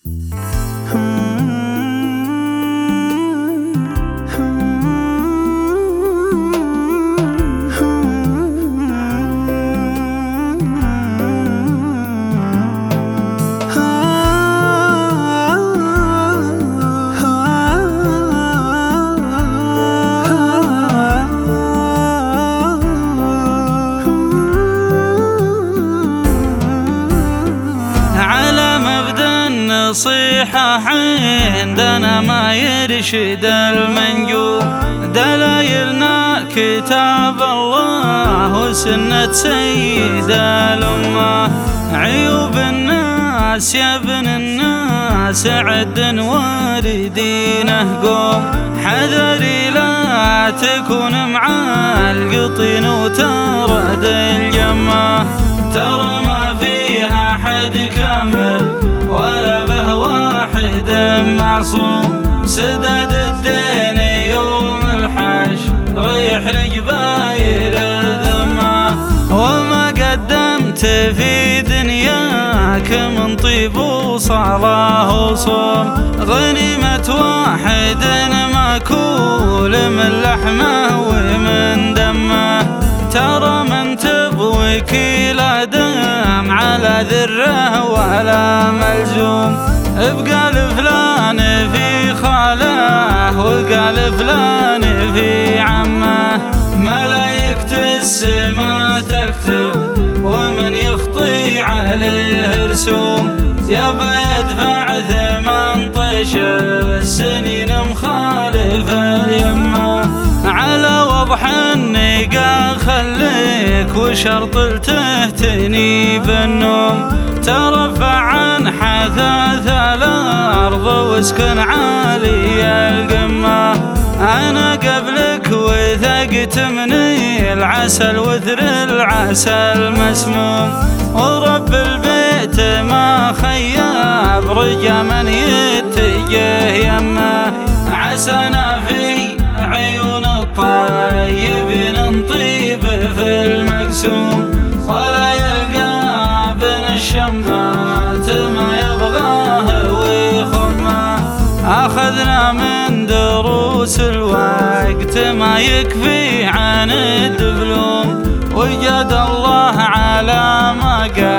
نصيحة عندنا ما يرشد المنجوم، دلايلنا كتاب الله وسنة سيد الأمة. عيوب الناس يا ابن الناس عد واردينه قوم، حذري لا تكون مع القطين وترد الجمة. ترى ما فيها حد كامل ولا به واحد معصوم، سداد الدين يوم الحشر يحرق باير الذمة. وما قدمت في دنياك من طيب وصلاة وصوم، غنيمة واحد ماكول من لحمه ومن دمه. ترى من تبوي كيلا دم على ذره ولا ملزوم، بقال فلان في خاله وقال فلان في عمه. ملايكة السما تكتب ومن يخطي عليه رسوم، يبا يدفع 18 سنين مخالف اليمه. على وضح النقا خليك وشرط التهتني بالنوم، ترفع عن حثاث الأرض واسكن عالي القمة. أنا قبلك وثقت من العسل وثر العسل مسموم، ورب البيت ما خياب رجا من يتجه يمه. عسنا في عيون الطيبين نطيب في المقسوم، ولا يلقى بين الشمات ما يبغاه ويخمه. أخذنا من دروس الوقت ما يكفي عن الدبلوم، وجد الله على ما قال